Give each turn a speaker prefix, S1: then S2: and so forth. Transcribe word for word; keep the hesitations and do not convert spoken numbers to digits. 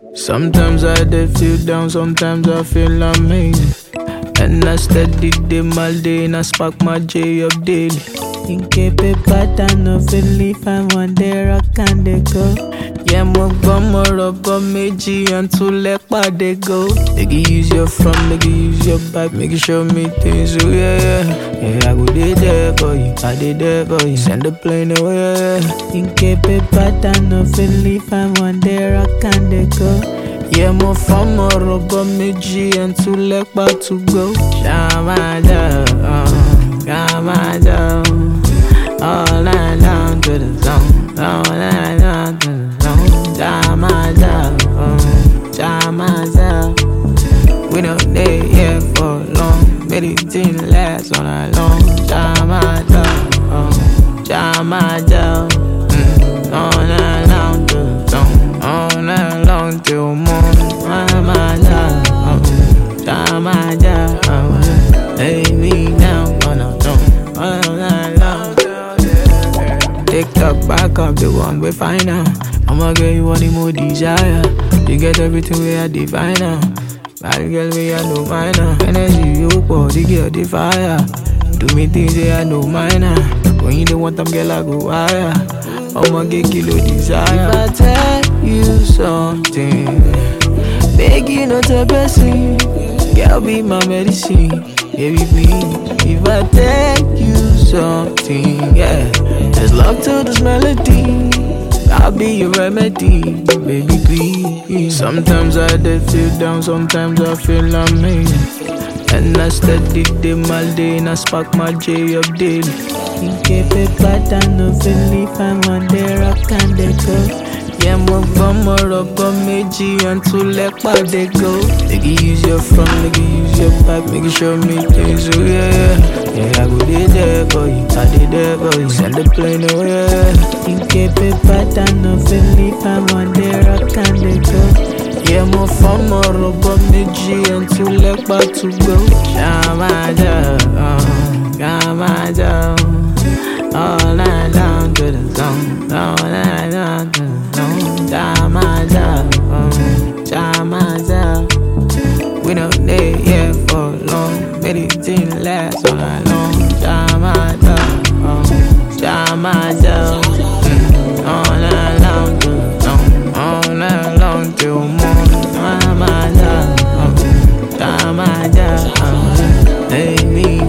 S1: Sometimes I did feel down, sometimes I feel amazing. And I steady them all day and I spark my J up daily.
S2: In keep a pattern of belief, I one day rock and they go.
S1: Yeah, mo gbọ́ mo rọ̀bọ méjì and two lẹ́pà they go. Make you use your front, make you use your back, make you show me things, oh yeah, yeah. Yeah, I go dey there for you, I dey there for you. Send the plane away, yeah, yeah.
S2: In keep a pattern of belief, I one day rock and they go.
S1: Yeah, mo fọ́ mo rọ̀bọ méjì and two lẹ́pà to go. Ṣàmájà, ṣàmájà, all night down to the zone, all night down to the zone. Ṣàmájà, ṣàmájà, we no dey here for long, make the thing last all night long. Ṣàmájà, ṣàmájà, all night down to the zone, all night long till morning. Ṣàmájà, ṣàmájà, lay me down on the throne, all night long. TikTok back up the one we find now. I'ma get you any more desire. You get everything we are divine now. Bad girl we are no minor. Energy you pour, the girl the fire. Do me things they are no minor. When you don't want them girl I go higher. I'ma get kilo desire. If I tell you something, beg you not to blessing. Girl be my medicine, baby please. If I tell you something, yeah, there's love to this melody. I'll be your remedy, baby please. Sometimes I did feel down, sometimes I feel amazing. And I steady them all day and I spark my J up daily.
S2: In keep a pattern of belief, I one day rock and they go.
S1: Yeah, mo gbọ́ mo rọ̀bọ méjì and two lẹ́pà they go. Make you use your front, make you use your back, make you show me things, oh yeah, yeah. Yeah, I go dey there for you, I dey there for you. Send the plane away, yeah.
S2: In keep a pattern of belief, I one day rock and they go.
S1: Yeah, mo fọ́ mo rọ̀bọ méjì and two lẹ́pà to go. Ṣàmájà, ṣàmájà, all night down to the zone, all night down to the zone. Ṣàmájà, ṣàmájà, we no dey here for long, make the thing last all night long. Ṣàmájà, ṣàmájà, all night down to the zone, all night long till morning. Ṣàmájà, ṣàmájà, lay me